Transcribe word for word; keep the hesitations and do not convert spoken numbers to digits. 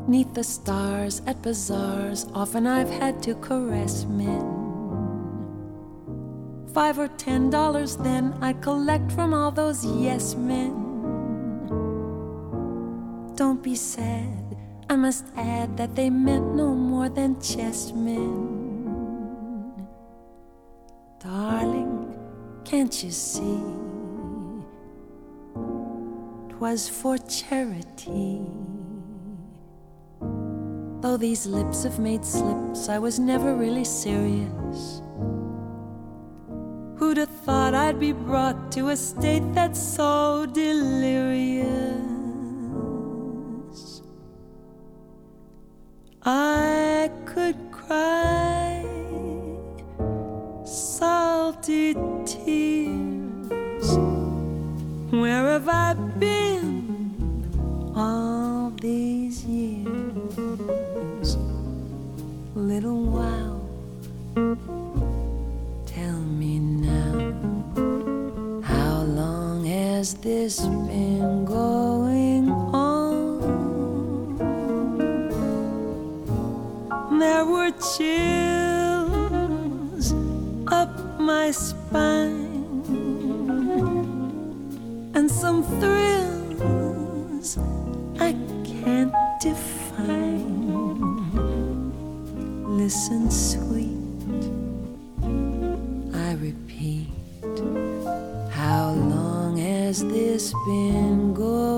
'Neath the stars at bazaars, often I've had to caress men. Five or ten dollars then I'd collect from all those yes men. Don't be sad, I must add that they meant no more than chessmen. Darling, can't you see? 'Twas for charity. Though these lips have made slips, I was never really serious. Who'd have thought I'd be brought to a state that's so delirious? I could cry salty tears. Where have I been all these years? Little while, tell me now, how long has this been going on? There were chills up my spine and some thrills I can't define. Listen, sweet, I repeat, how long has this been going